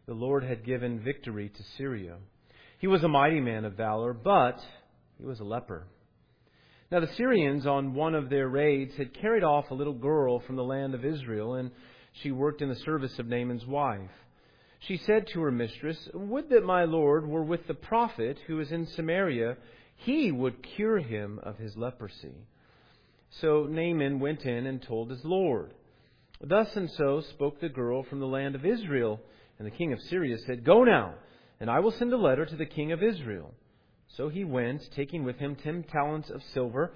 the Lord had given victory to Syria. He was a mighty man of valor, but he was a leper. Now the Syrians, on one of their raids, had carried off a little girl from the land of Israel, and she worked in the service of Naaman's wife. She said to her mistress, "Would that my Lord were with the prophet who is in Samaria. He would cure him of his leprosy." So Naaman went in and told his Lord. Thus and so spoke the girl from the land of Israel. And the king of Syria said, "Go now, and I will send a letter to the king of Israel." So he went, taking with him 10 talents of silver,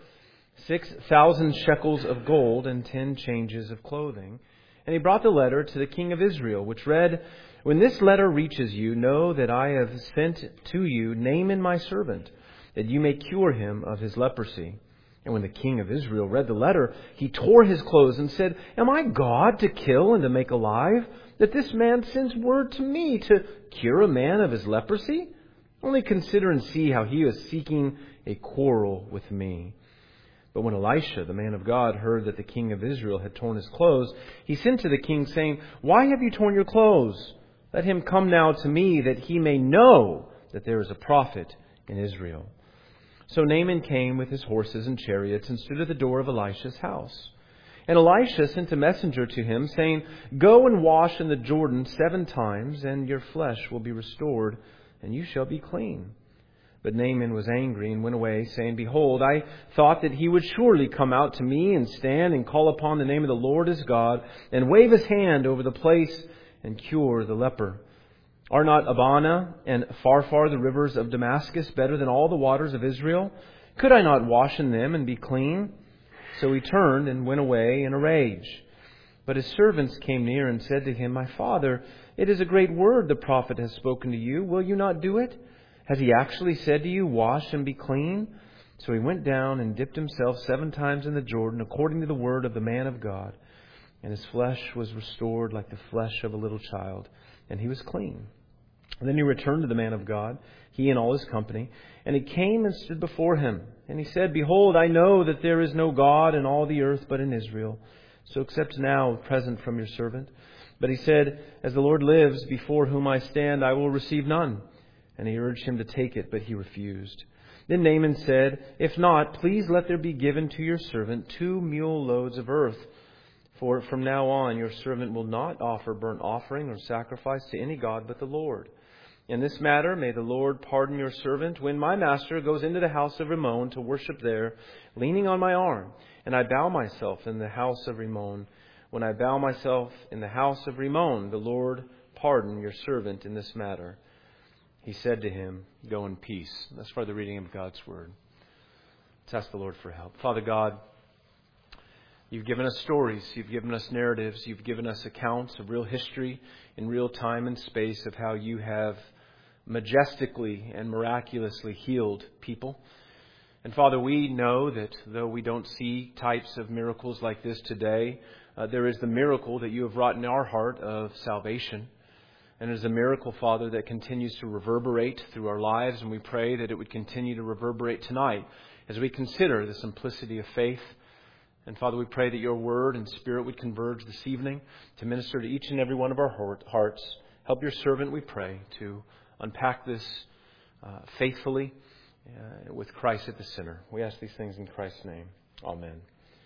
6,000 shekels of gold, and 10 changes of clothing. And he brought the letter to the king of Israel, which read, "When this letter reaches you, know that I have sent to you Naaman my servant, that you may cure him of his leprosy." And when the king of Israel read the letter, he tore his clothes and said, "Am I God to kill and to make alive, that this man sends word to me to cure a man of his leprosy? Only consider and see how he is seeking a quarrel with me." But when Elisha, the man of God, heard that the king of Israel had torn his clothes, he sent to the king, saying, "Why have you torn your clothes? Let him come now to me, that he may know that there is a prophet in Israel." So Naaman came with his horses and chariots and stood at the door of Elisha's house. And Elisha sent a messenger to him, saying, "Go and wash in the Jordan 7 times, and your flesh will be restored, and you shall be clean." But Naaman was angry and went away, saying, "Behold, I thought that he would surely come out to me and stand and call upon the name of the Lord his God, and wave his hand over the place and cure the leper. Are not Abana and Pharpar, the rivers of Damascus, better than all the waters of Israel? Could I not wash in them and be clean?" So he turned and went away in a rage. But his servants came near and said to him, "My father, it is a great word the prophet has spoken to you. Will you not do it? Has he actually said to you, 'Wash and be clean'?" So he went down and dipped himself 7 times in the Jordan, according to the word of the man of God. And his flesh was restored like the flesh of a little child, and he was clean. And then he returned to the man of God, he and all his company, and he came and stood before him. And he said, "Behold, I know that there is no God in all the earth but in Israel. So accept now a present from your servant." But he said, "As the Lord lives, before whom I stand, I will receive none." And he urged him to take it, but he refused. Then Naaman said, "If not, please let there be given to your servant 2 mule loads of earth. For from now on your servant will not offer burnt offering or sacrifice to any god but the Lord. In this matter, may the Lord pardon your servant when my master goes into the house of Rimmon to worship there, leaning on my arm, and I bow myself in the house of Rimmon. When I bow myself in the house of Rimmon, the Lord pardon your servant in this matter." He said to him, "Go in peace." That's for the reading of God's word. Let's ask the Lord for help. Father God, you've given us stories, you've given us narratives, you've given us accounts of real history in real time and space of how you have majestically and miraculously healed people. And Father, we know that though we don't see types of miracles like this today, there is the miracle that you have wrought in our heart of salvation. And it is a miracle, Father, that continues to reverberate through our lives. And we pray that it would continue to reverberate tonight as we consider the simplicity of faith. And Father, we pray that your word and spirit would converge this evening to minister to each and every one of our hearts. Help your servant, we pray, to unpack this faithfully with Christ at the center. We ask these things in Christ's name. Amen.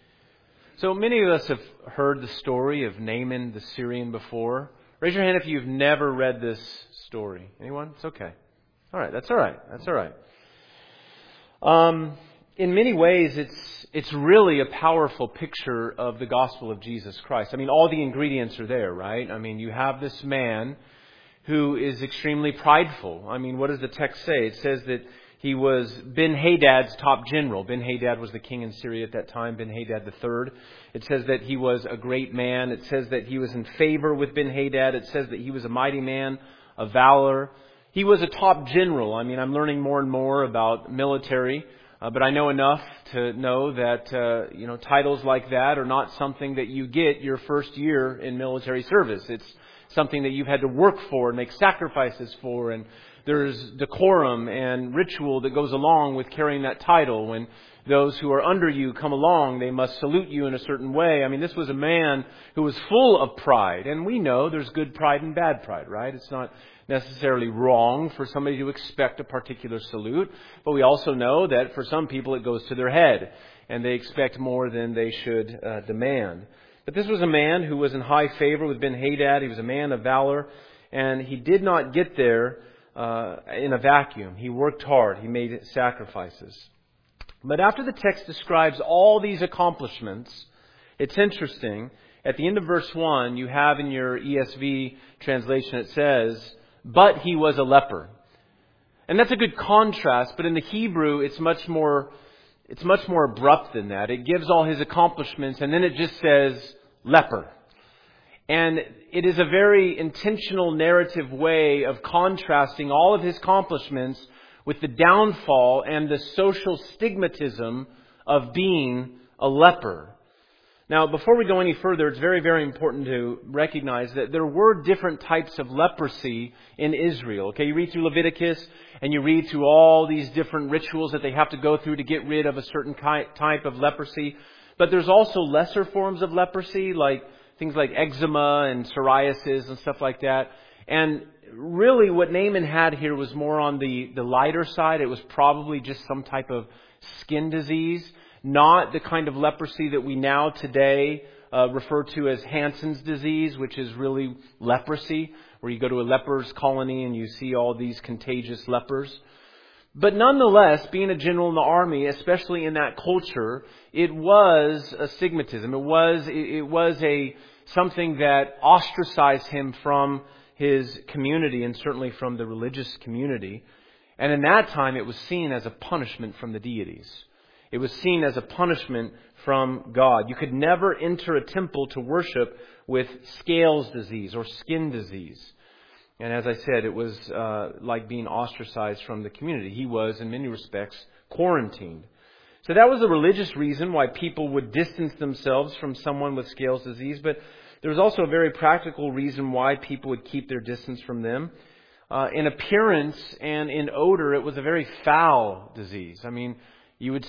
So many of us have heard the story of Naaman the Syrian before. Raise your hand if you've never read this story. Anyone? It's okay. All right. That's all right. That's all right. In many ways, it's really a powerful picture of the gospel of Jesus Christ. I mean, all the ingredients are there, right? I mean, you have this man who is extremely prideful. I mean, what does the text say? It says that he was Ben-Hadad's top general. Ben-Hadad was the king in Syria at that time, Ben-Hadad III. It says that he was a great man. It says that he was in favor with Ben-Hadad. It says that he was a mighty man of valor. He was a top general. I mean, I'm learning more and more about military, but I know enough to know that, titles like that are not something that you get your first year in military service. It's something that you've had to work for and make sacrifices for, and there's decorum and ritual that goes along with carrying that title. When those who are under you come along, they must salute you in a certain way. I mean, this was a man who was full of pride. And we know there's good pride and bad pride, right? It's not necessarily wrong for somebody to expect a particular salute. But we also know that for some people it goes to their head, and they expect more than they should demand. But this was a man who was in high favor with Ben-Hadad. He was a man of valor, and he did not get there in a vacuum. He worked hard. He made sacrifices. But after the text describes all these accomplishments, it's interesting. At the end of verse 1, you have in your ESV translation, it says, "But he was a leper." And that's a good contrast, but in the Hebrew, it's much more abrupt than that. It gives all his accomplishments, and then it just says, leper. And it is a very intentional narrative way of contrasting all of his accomplishments with the downfall and the social stigmatism of being a leper. Now, before we go any further, it's very, very important to recognize that there were different types of leprosy in Israel. Okay, you read through Leviticus and you read through all these different rituals that they have to go through to get rid of a certain type of leprosy. But there's also lesser forms of leprosy, like things like eczema and psoriasis and stuff like that. And really what Naaman had here was more on the lighter side. It was probably just some type of skin disease, not the kind of leprosy that we now today refer to as Hansen's disease, which is really leprosy, where you go to a leper's colony and you see all these contagious lepers. But nonetheless, being a general in the army, especially in that culture, it was a stigmatism. It was something that ostracized him from his community and certainly from the religious community. And in that time, it was seen as a punishment from the deities. It was seen as a punishment from God. You could never enter a temple to worship with scales disease or skin disease. And as I said, it was like being ostracized from the community. He was, in many respects, quarantined. So that was a religious reason why people would distance themselves from someone with scales disease. But there was also a very practical reason why people would keep their distance from them. In appearance and in odor, it was a very foul disease. I mean, it would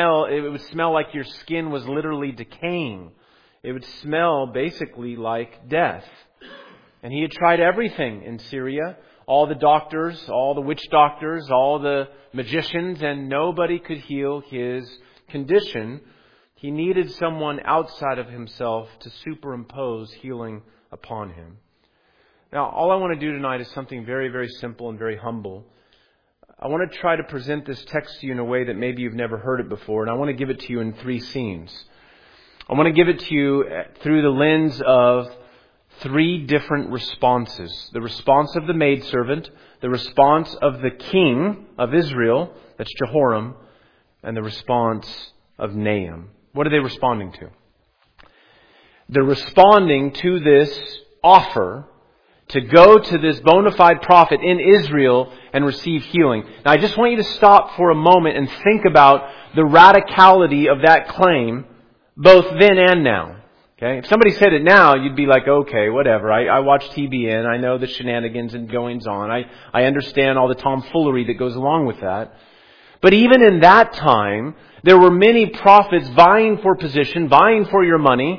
smell like your skin was literally decaying. It would smell basically like death. And he had tried everything in Syria. All the doctors, all the witch doctors, all the magicians, and nobody could heal his condition. He needed someone outside of himself to superimpose healing upon him. Now, all I want to do tonight is something very, very simple and very humble. I want to try to present this text to you in a way that maybe you've never heard it before, and I want to give it to you in 3 scenes. I want to give it to you through the lens of 3 different responses. The response of the maidservant, the response of the king of Israel, that's Jehoram, and the response of Nahum. What are they responding to? They're responding to this offer to go to this bona fide prophet in Israel and receive healing. Now, I just want you to stop for a moment and think about the radicality of that claim, both then and now. Okay? If somebody said it now, you'd be like, okay, whatever. I watch TBN. I know the shenanigans and goings on. I understand all the tomfoolery that goes along with that. But even in that time, there were many prophets vying for position, vying for your money,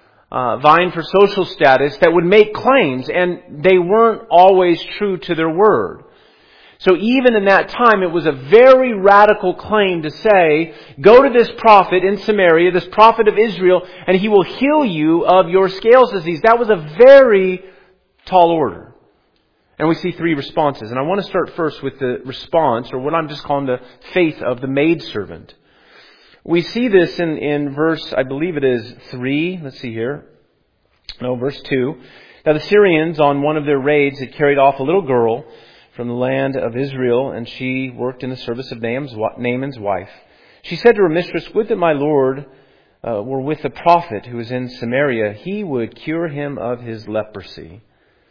vying for social status that would make claims, and they weren't always true to their word. So even in that time, it was a very radical claim to say, go to this prophet in Samaria, this prophet of Israel, and he will heal you of your scales disease. That was a very tall order. And we see 3 responses. And I want to start first with the response, or what I'm just calling the faith of the maidservant. We see this in verse, I believe it is 3. Let's see here. No, verse 2. Now the Syrians, on one of their raids, had carried off a little girl from the land of Israel, and she worked in the service of Naaman's wife. She said to her mistress, would that my Lord were with the prophet who is in Samaria. He would cure him of his leprosy.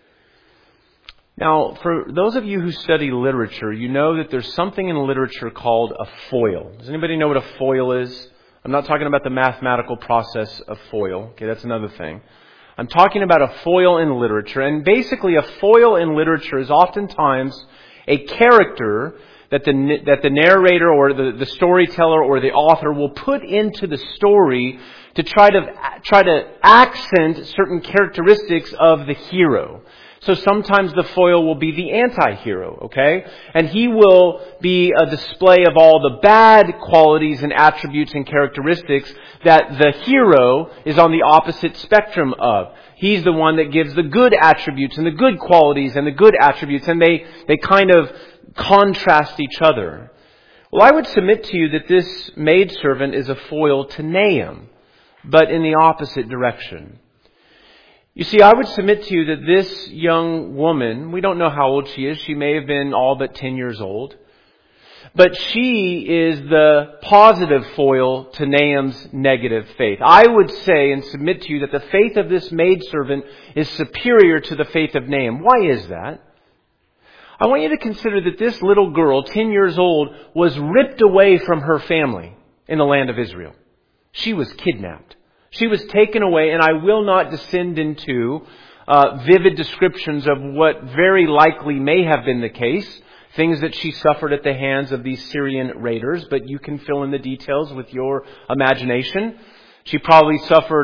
Now, for those of you who study literature, you know that there's something in literature called a foil. Does anybody know what a foil is? I'm not talking about the mathematical process of FOIL. Okay, that's another thing. I'm talking about a foil in literature. And basically a foil in literature is oftentimes a character that the narrator or the storyteller or the author will put into the story to try to accent certain characteristics of the hero. So sometimes the foil will be the anti-hero, okay? And he will be a display of all the bad qualities and attributes and characteristics that the hero is on the opposite spectrum of. He's the one that gives the good attributes and the good qualities and the good attributes, and they kind of contrast each other. Well, I would submit to you that this maidservant is a foil to Nahum, but in the opposite direction. You see, I would submit to you that this young woman, we don't know how old she is. She may have been all but 10 years old. But she is the positive foil to Nahum's negative faith. I would say and submit to you that the faith of this maidservant is superior to the faith of Nahum. Why is that? I want you to consider that this little girl, 10 years old, was ripped away from her family in the land of Israel. She was kidnapped. She was taken away, and I will not descend into vivid descriptions of what very likely may have been the case, things that she suffered at the hands of these Syrian raiders, but you can fill in the details with your imagination. She probably suffered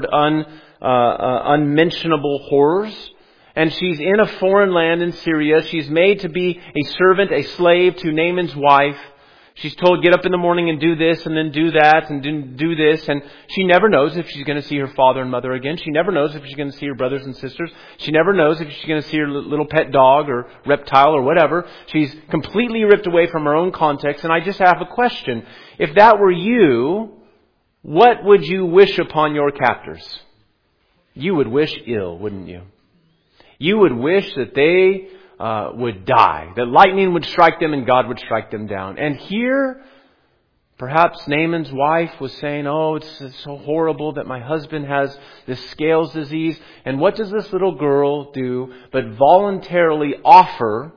unmentionable horrors, and she's in a foreign land in Syria. She's made to be a servant, a slave to Naaman's wife. She's told, get up in the morning and do this and then do that and do this. And she never knows if she's going to see her father and mother again. She never knows if she's going to see her brothers and sisters. She never knows if she's going to see her little pet dog or reptile or whatever. She's completely ripped away from her own context. And I just have a question. If that were you, what would you wish upon your captors? You would wish ill, wouldn't you? You would wish that they would die, that lightning would strike them and God would strike them down. And here, perhaps Naaman's wife was saying, oh, it's so horrible that my husband has this scales disease. And what does this little girl do but voluntarily offer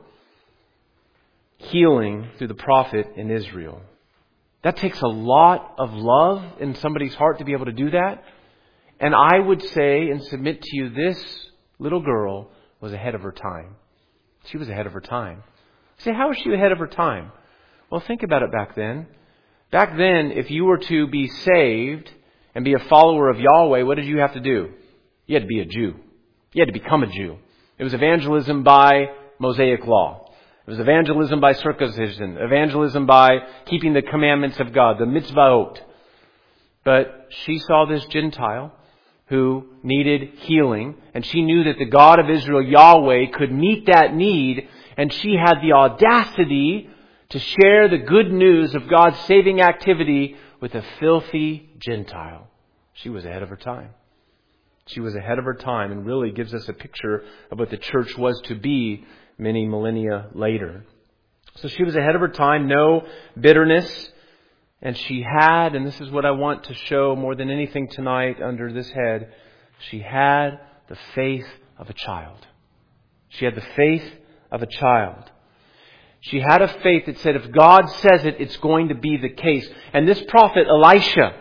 healing through the prophet in Israel? That takes a lot of love in somebody's heart to be able to do that. And I would say and submit to you, this little girl was ahead of her time. She was ahead of her time. You say, how was she ahead of her time? Well, think about it back then. Back then, if you were to be saved and be a follower of Yahweh, what did you have to do? You had to be a Jew. You had to become a Jew. It was evangelism by Mosaic law. It was evangelism by circumcision. Evangelism by keeping the commandments of God, the mitzvahot. But she saw this Gentile who needed healing, and she knew that the God of Israel, Yahweh, could meet that need, and she had the audacity to share the good news of God's saving activity with a filthy Gentile. She was ahead of her time. She was ahead of her time, and really gives us a picture of what the church was to be many millennia later. So she was ahead of her time, no bitterness. And she had, and this is what I want to show more than anything tonight under this head, she had the faith of a child. She had the faith of a child. She had a faith that said, if God says it, it's going to be the case. And this prophet Elisha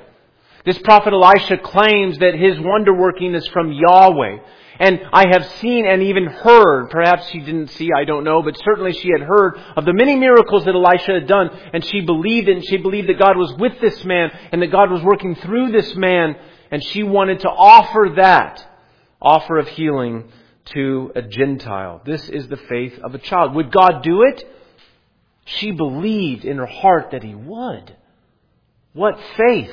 claims that his wonder working is from Yahweh. And I have seen and even heard, perhaps she didn't see, I don't know, but certainly she had heard of the many miracles that Elisha had done. And she believed it, and she believed that God was with this man and that God was working through this man. And she wanted to offer that offer of healing to a Gentile. This is the faith of a child. Would God do it? She believed in her heart that He would. What faith!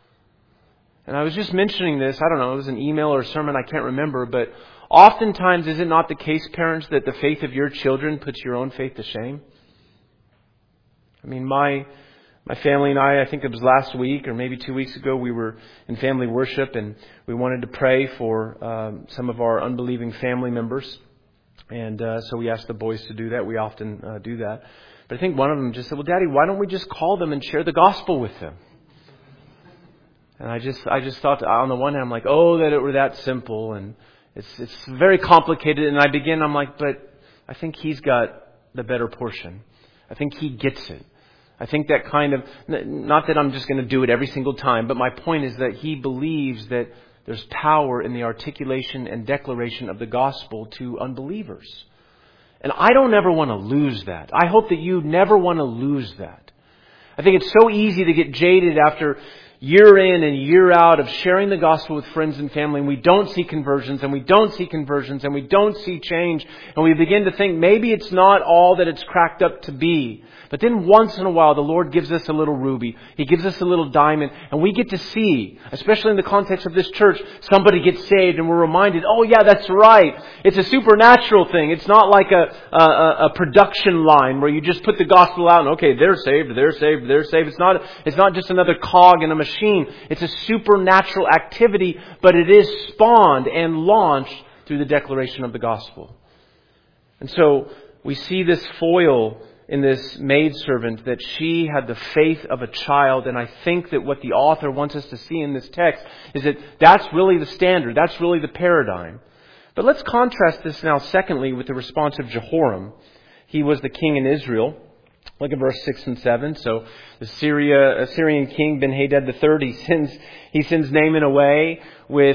And I was just mentioning this, I don't know, it was an email or a sermon, I can't remember, but oftentimes is it not the case, parents, that the faith of your children puts your own faith to shame? I mean, my family and I think it was last week or maybe 2 weeks ago, we were in family worship and we wanted to pray for some of our unbelieving family members. And so we asked the boys to do that. We often do that. But I think one of them just said, well, Daddy, why don't we just call them and share the gospel with them? And I just thought, on the one hand, I'm like, oh, that it were that simple, and it's very complicated. And I'm like, but I think he's got the better portion. I think he gets it. I think that kind of, not that I'm just going to do it every single time, but my point is that he believes that there's power in the articulation and declaration of the gospel to unbelievers. And I don't ever want to lose that. I hope that you never want to lose that. I think it's so easy to get jaded after year in and year out of sharing the gospel with friends and family, and we don't see conversions, and we don't see conversions, and we don't see change, and we begin to think maybe it's not all that it's cracked up to be. But then once in a while, the Lord gives us a little ruby. He gives us a little diamond, and we get to see, especially in the context of this church, somebody gets saved, and we're reminded, oh yeah, that's right. It's a supernatural thing. It's not like a production line where you just put the gospel out and okay, they're saved, they're saved, they're saved. It's not just another cog in a machine. It's a supernatural activity, but it is spawned and launched through the declaration of the gospel. And so we see this foil in this maidservant, that she had the faith of a child. And I think that what the author wants us to see in this text is that that's really the standard. That's really the paradigm. But let's contrast this now, secondly, with the response of Jehoram. He was the king in Israel. Look at verse 6 and 7. So the Syrian king Ben-Hadad III, he sends Naaman away with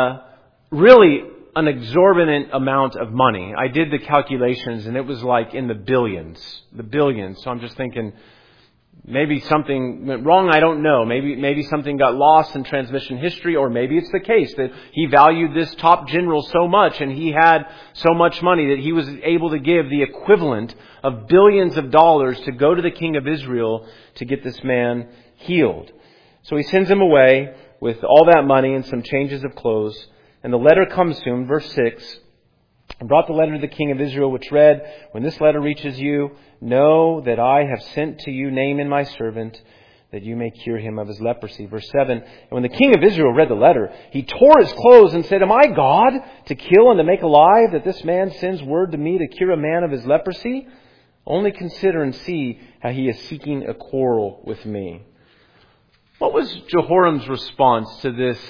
really an exorbitant amount of money. I did the calculations and it was like in the billions. So I'm just thinking, maybe something went wrong, I don't know. Maybe something got lost in transmission history, or maybe it's the case that he valued this top general so much and he had so much money that he was able to give the equivalent of billions of dollars to go to the king of Israel to get this man healed. So he sends him away with all that money and some changes of clothes. And the letter comes to him, verse 6, and brought the letter to the king of Israel, which read, when this letter reaches you, know that I have sent to you Naaman my servant, that you may cure him of his leprosy. Verse 7, and when the king of Israel read the letter, he tore his clothes and said, am I God to kill and to make alive, that this man sends word to me to cure a man of his leprosy? Only consider and see how he is seeking a quarrel with me. What was Jehoram's response to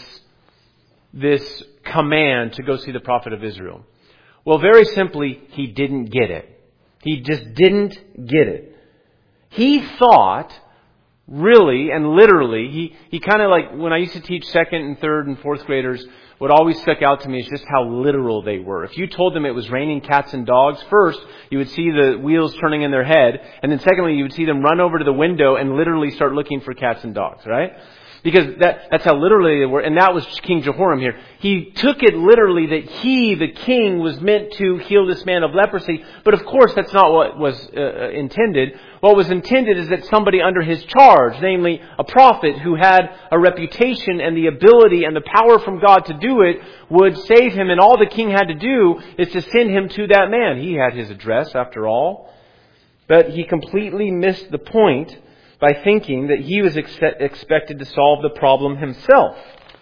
this command to go see the prophet of Israel? Well, very simply, he didn't get it. He just didn't get it. He thought, really and literally, he kind of like, when I used to teach second and third and fourth graders, what always stuck out to me is just how literal they were. If you told them it was raining cats and dogs, first, you would see the wheels turning in their head, and then secondly, you would see them run over to the window and literally start looking for cats and dogs, right? Because that's how literally they were. And that was King Jehoram here. He took it literally that he, the king, was meant to heal this man of leprosy. But of course, that's not what was intended. What was intended is that somebody under his charge, namely a prophet who had a reputation and the ability and the power from God to do it, would save him. And all the king had to do is to send him to that man. He had his address, after all. But he completely missed the point by thinking that he was expected to solve the problem himself.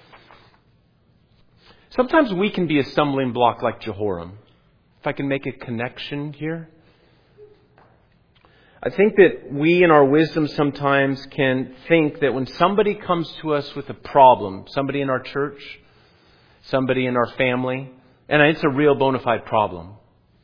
Sometimes we can be a stumbling block like Jehoram. If I can make a connection here. I think that we in our wisdom sometimes can think that when somebody comes to us with a problem, somebody in our church, somebody in our family, and it's a real bona fide problem,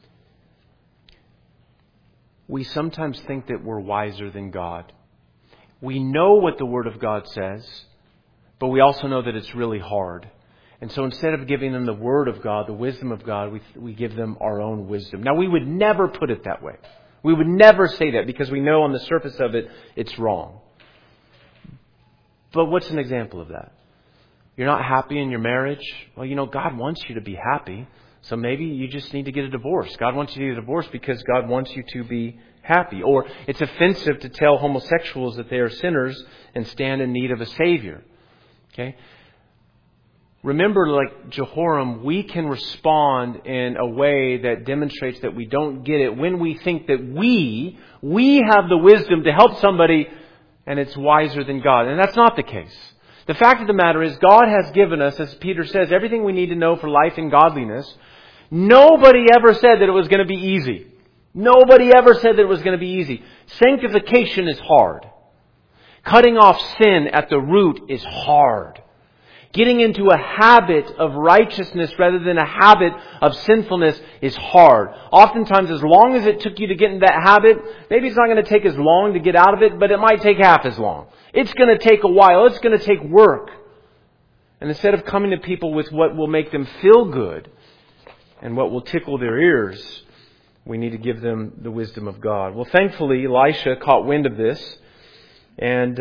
we sometimes think that we're wiser than God. We know what the Word of God says, but we also know that it's really hard. And so instead of giving them the Word of God, the wisdom of God, we give them our own wisdom. Now, we would never put it that way. We would never say that because we know on the surface of it, it's wrong. But what's an example of that? You're not happy in your marriage? Well, God wants you to be happy. So maybe you just need to get a divorce. God wants you to get a divorce because God wants you to be happy. Or it's offensive to tell homosexuals that they are sinners and stand in need of a Savior. Okay? Remember, like Jehoram, we can respond in a way that demonstrates that we don't get it when we think that we have the wisdom to help somebody and it's wiser than God. And that's not the case. The fact of the matter is God has given us, as Peter says, everything we need to know for life and godliness. Nobody ever said that it was going to be easy. Nobody ever said that it was going to be easy. Sanctification is hard. Cutting off sin at the root is hard. Getting into a habit of righteousness rather than a habit of sinfulness is hard. Oftentimes, as long as it took you to get into that habit, maybe it's not going to take as long to get out of it, but it might take half as long. It's going to take a while. It's going to take work. And instead of coming to people with what will make them feel good and what will tickle their ears, we need to give them the wisdom of God. Well, thankfully, Elisha caught wind of this, and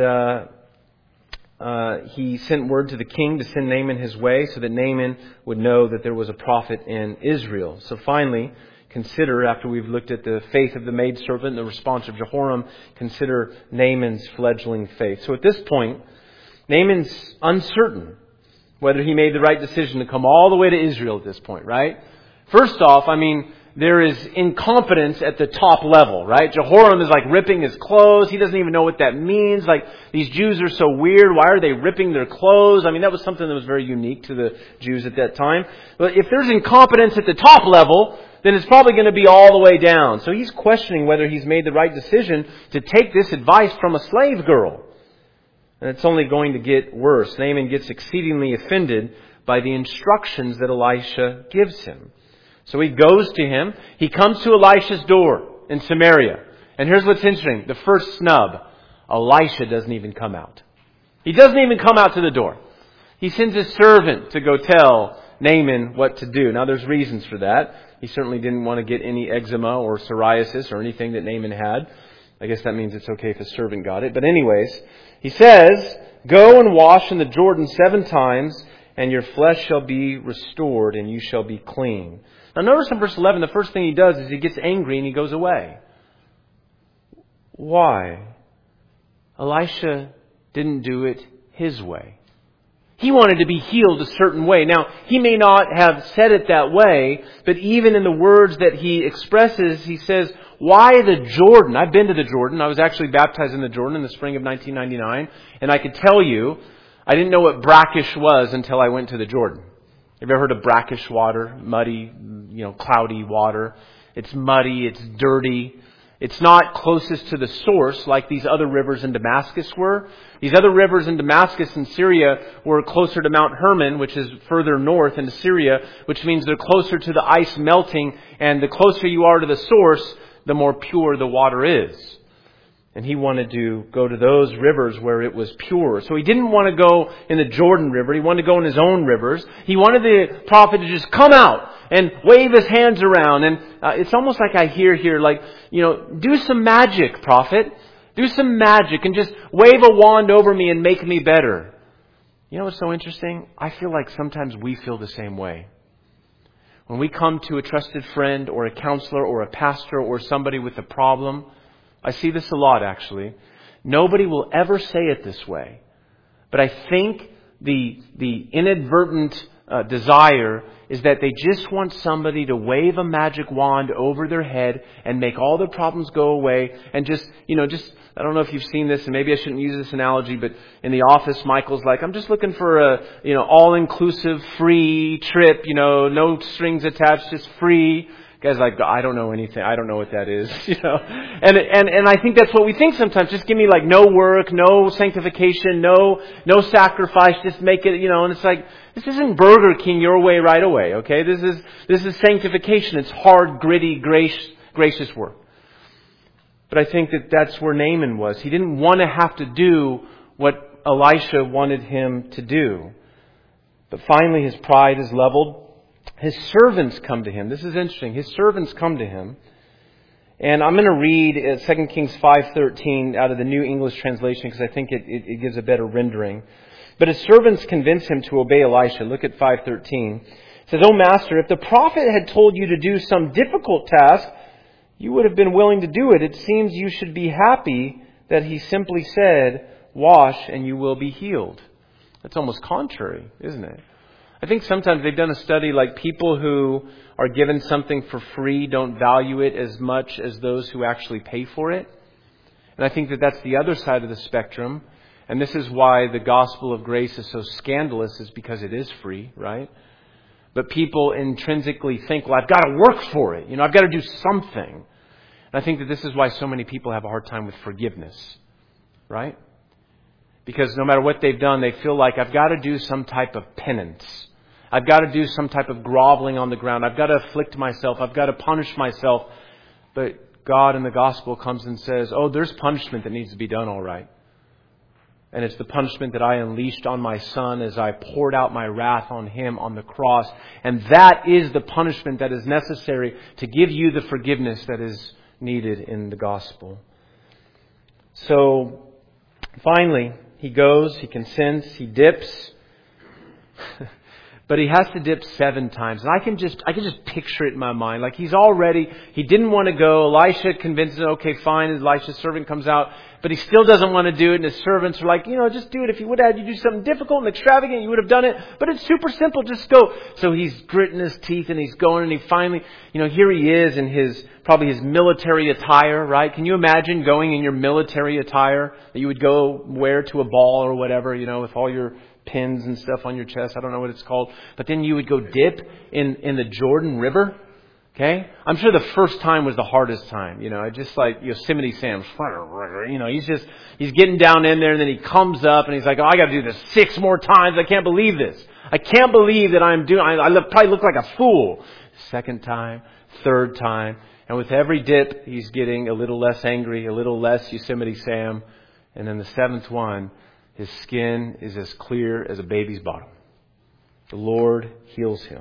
he sent word to the king to send Naaman his way so that Naaman would know that there was a prophet in Israel. So finally, consider, after we've looked at the faith of the maidservant and the response of Jehoram, consider Naaman's fledgling faith. So at this point, Naaman's uncertain whether he made the right decision to come all the way to Israel at this point, right? First off, there is incompetence at the top level, right? Jehoram is like ripping his clothes. He doesn't even know what that means. Like, these Jews are so weird. Why are they ripping their clothes? That was something that was very unique to the Jews at that time. But if there's incompetence at the top level, then it's probably going to be all the way down. So he's questioning whether he's made the right decision to take this advice from a slave girl. And it's only going to get worse. Naaman gets exceedingly offended by the instructions that Elisha gives him. So he goes to him. He comes to Elisha's door in Samaria. And here's what's interesting. The first snub. Elisha doesn't even come out. He doesn't even come out to the door. He sends his servant to go tell Naaman what to do. Now there's reasons for that. He certainly didn't want to get any eczema or psoriasis or anything that Naaman had. I guess that means it's okay if a servant got it. But anyways, he says, "Go and wash in the Jordan 7 times, and your flesh shall be restored, and you shall be clean." Now notice in verse 11, the first thing he does is he gets angry and he goes away. Why? Elisha didn't do it his way. He wanted to be healed a certain way. Now, he may not have said it that way, but even in the words that he expresses, he says, "Why the Jordan?" I've been to the Jordan. I was actually baptized in the Jordan in the spring of 1999. And I could tell you, I didn't know what brackish was until I went to the Jordan. Have you ever heard of brackish water? Muddy, cloudy water. It's muddy, it's dirty. It's not closest to the source like these other rivers in Damascus were. These other rivers in Damascus and Syria were closer to Mount Hermon, which is further north into Syria, which means they're closer to the ice melting, and the closer you are to the source, the more pure the water is. And he wanted to go to those rivers where it was pure. So he didn't want to go in the Jordan River. He wanted to go in his own rivers. He wanted the prophet to just come out and wave his hands around. And it's almost like I hear here, do some magic, prophet. Do some magic and just wave a wand over me and make me better. You know what's so interesting? I feel like sometimes we feel the same way. When we come to a trusted friend or a counselor or a pastor or somebody with a problem, I see this a lot, actually. Nobody will ever say it this way. But I think the inadvertent desire is that they just want somebody to wave a magic wand over their head and make all their problems go away. And just, I don't know if you've seen this, and maybe I shouldn't use this analogy, but in the office, Michael's like, "I'm just looking for a, all-inclusive free trip, no strings attached, just free." Guy's like, "I don't know anything. I don't know what that is." And I think that's what we think sometimes. Just give me no work, no sanctification, no sacrifice. Just make it, and it's like, this isn't Burger King your way right away. Okay. This is sanctification. It's hard, gritty, gracious work. But I think that's where Naaman was. He didn't want to have to do what Elisha wanted him to do. But finally his pride is leveled. His servants come to him. This is interesting. His servants come to him. And I'm going to read 2 Kings 5:13 out of the New English Translation because I think it gives a better rendering. But his servants convince him to obey Elisha. Look at 5:13. It says, "O master, if the prophet had told you to do some difficult task, you would have been willing to do it. It seems you should be happy that he simply said, 'Wash and you will be healed.'" That's almost contrary, isn't it? I think sometimes they've done a study like people who are given something for free don't value it as much as those who actually pay for it. And I think that's the other side of the spectrum. And this is why the gospel of grace is so scandalous, is because it is free, right? But people intrinsically think, "Well, I've got to work for it. I've got to do something." And I think that this is why so many people have a hard time with forgiveness, right? Because no matter what they've done, they feel like, "I've got to do some type of penance. I've got to do some type of groveling on the ground. I've got to afflict myself. I've got to punish myself." But God in the gospel comes and says, "Oh, there's punishment that needs to be done, all right. And it's the punishment that I unleashed on my Son as I poured out my wrath on Him on the cross. And that is the punishment that is necessary to give you the forgiveness that is needed in the gospel. So, finally, he goes, he consents, he dips. But he has to dip 7 times. And I can just picture it in my mind. Like he didn't want to go. Elisha convinces him, okay, fine. Elisha's servant comes out. But he still doesn't want to do it. And his servants are like, just do it. If you would have had you do something difficult and extravagant, you would have done it. But it's super simple. Just go. So he's gritting his teeth and he's going. And he finally, here he is in probably his military attire, right? Can you imagine going in your military attire that you would go wear to a ball or whatever, with all your pins and stuff on your chest? I don't know what it's called. But then you would go dip in the Jordan River. Okay? I'm sure the first time was the hardest time. Just like Yosemite Sam. He's getting down in there and then he comes up and he's like, I got to do this 6 more times. I can't believe this. I can't believe that I probably look like a fool. 2nd time, 3rd time. And with every dip, he's getting a little less angry, a little less Yosemite Sam. And then the 7th one, his skin is as clear as a baby's bottom. The Lord heals him.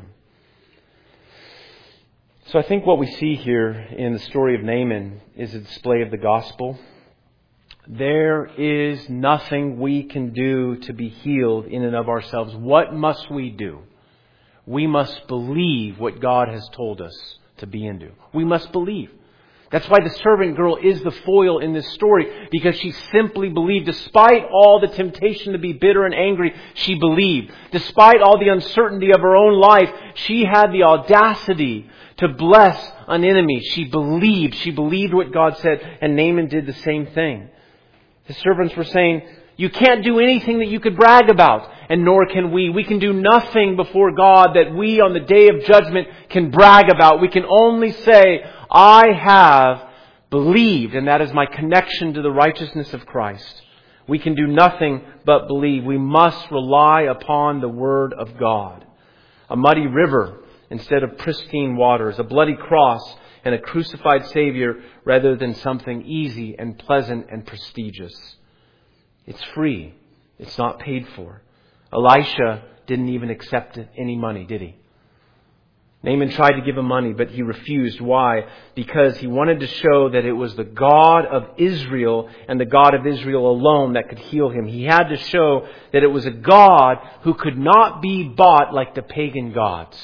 So I think what we see here in the story of Naaman is a display of the gospel. There is nothing we can do to be healed in and of ourselves. What must we do? We must believe what God has told us to be and do. We must believe. That's why the servant girl is the foil in this story, because she simply believed. Despite all the temptation to be bitter and angry, she believed. Despite all the uncertainty of her own life, she had the audacity to bless an enemy. She believed. She believed what God said, and Naaman did the same thing. The servants were saying, you can't do anything that you could brag about, and nor can we. We can do nothing before God that we on the day of judgment can brag about. We can only say, I have believed, and that is my connection to the righteousness of Christ. We can do nothing but believe. We must rely upon the Word of God. A muddy river instead of pristine waters, a bloody cross and a crucified Savior rather than something easy and pleasant and prestigious. It's free. It's not paid for. Elisha didn't even accept any money, did he? Naaman tried to give him money, but he refused. Why? Because he wanted to show that it was the God of Israel and the God of Israel alone that could heal him. He had to show that it was a God who could not be bought like the pagan gods.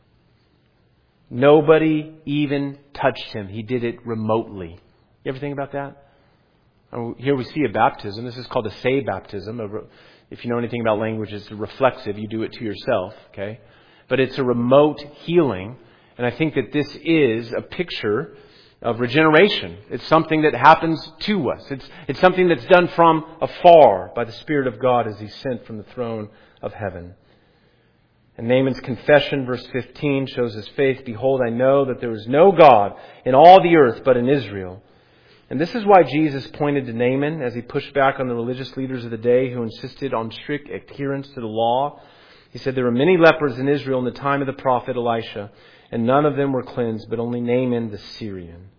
Nobody even touched him. He did it remotely. You ever think about that? Here we see a baptism. This is called a say baptism. If you know anything about language, it's reflexive. You do it to yourself. Okay? But it's a remote healing. And I think that this is a picture of regeneration. It's something that happens to us. It's something that's done from afar by the Spirit of God as He's sent from the throne of heaven. And Naaman's confession, verse 15, shows his faith. Behold, I know that there is no God in all the earth but in Israel. And this is why Jesus pointed to Naaman as he pushed back on the religious leaders of the day who insisted on strict adherence to the law. He said, there were many lepers in Israel in the time of the prophet Elisha, and none of them were cleansed, but only Naaman the Syrian.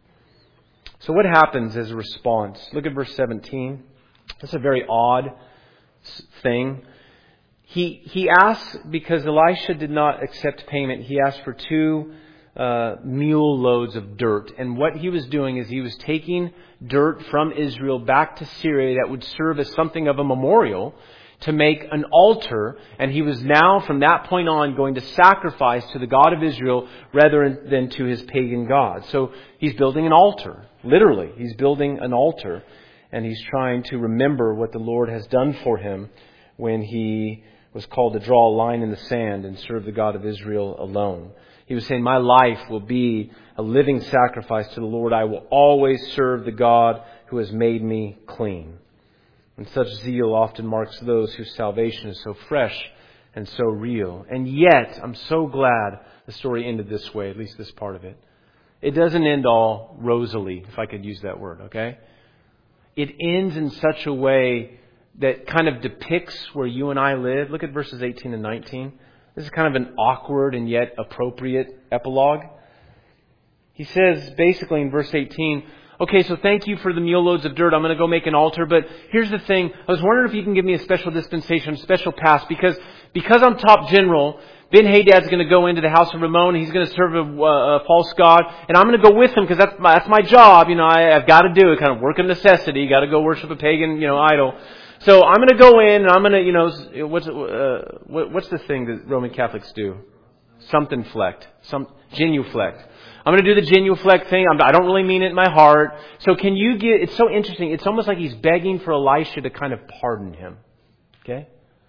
So what happens as a response? Look at verse 17. That's a very odd thing. He asks, because Elisha did not accept payment, he asked for 2 mule loads of dirt. And what he was doing is he was taking dirt from Israel back to Syria that would serve as something of a memorial to make an altar. And he was now, from that point on, going to sacrifice to the God of Israel rather than to his pagan god. So he's building an altar. Literally, he's building an altar. And he's trying to remember what the Lord has done for him when he was called to draw a line in the sand and serve the God of Israel alone. He was saying, my life will be a living sacrifice to the Lord. I will always serve the God who has made me clean. And such zeal often marks those whose salvation is so fresh and so real. And yet, I'm so glad the story ended this way, at least this part of it. It doesn't end all rosily, if I could use that word, okay? It ends in such a way that kind of depicts where you and I live. Look at verses 18 and 19. This is kind of an awkward and yet appropriate epilogue. He says, basically in verse 18, Okay, so thank you for the mule loads of dirt. I'm going to go make an altar. But here's the thing. I was wondering if you can give me a special dispensation, special pass. Because I'm top general, Ben Haydad's going to go into the house of Ramon. He's going to serve a false god. And I'm going to go with him because that's my job. I've got to do it. Kind of work of necessity. Got to go worship a pagan, idol. So I'm going to go in and I'm going to, what's the thing that Roman Catholics do? Something flect. Genuflect. I'm going to do the genuflect thing. I don't really mean it in my heart. So it's so interesting. It's almost like he's begging for Elisha to kind of pardon him. Okay?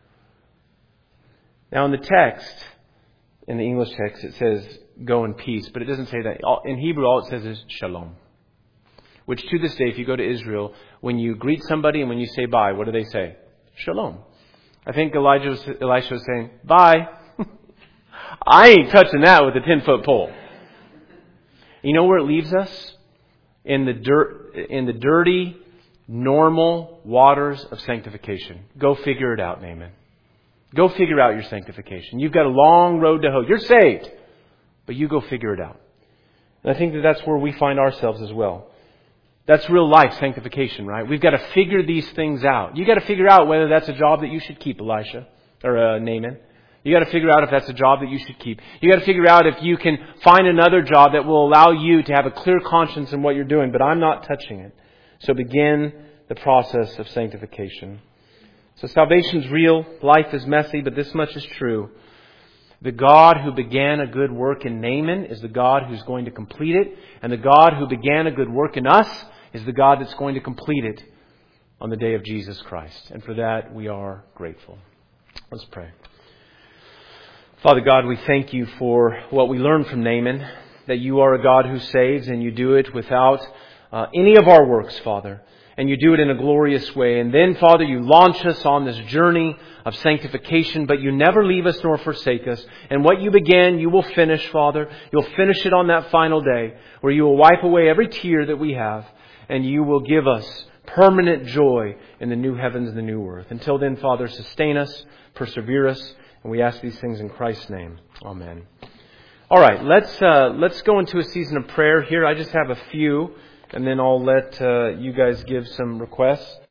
Now in the text, in the English text, it says, go in peace. But it doesn't say that. In Hebrew, all it says is shalom. Which to this day, if you go to Israel, when you greet somebody and when you say bye, what do they say? Shalom. I think Elisha was saying, bye. I ain't touching that with a 10-foot pole. You know where it leaves us? In the dirty, normal waters of sanctification. Go figure it out, Naaman. Go figure out your sanctification. You've got a long road to hoe. You're saved, but you go figure it out. And I think that's where we find ourselves as well. That's real life sanctification, right? We've got to figure these things out. You've got to figure out whether that's a job that you should keep, Elisha, or Naaman. You got to figure out if that's a job that you should keep. You got to figure out if you can find another job that will allow you to have a clear conscience in what you're doing. But I'm not touching it. So begin the process of sanctification. So salvation's real. Life is messy, but this much is true. The God who began a good work in Naaman is the God who's going to complete it. And the God who began a good work in us is the God that's going to complete it on the day of Jesus Christ. And for that, we are grateful. Let's pray. Father God, we thank you for what we learned from Naaman, that you are a God who saves and you do it without any of our works, Father. And you do it in a glorious way. And then, Father, you launch us on this journey of sanctification, but you never leave us nor forsake us. And what you began, you will finish, Father. You'll finish it on that final day where you will wipe away every tear that we have and you will give us permanent joy in the new heavens and the new earth. Until then, Father, sustain us, persevere us, and we ask these things in Christ's name. Amen. All right, let's go into a season of prayer here. I just have a few, and then I'll let you guys give some requests.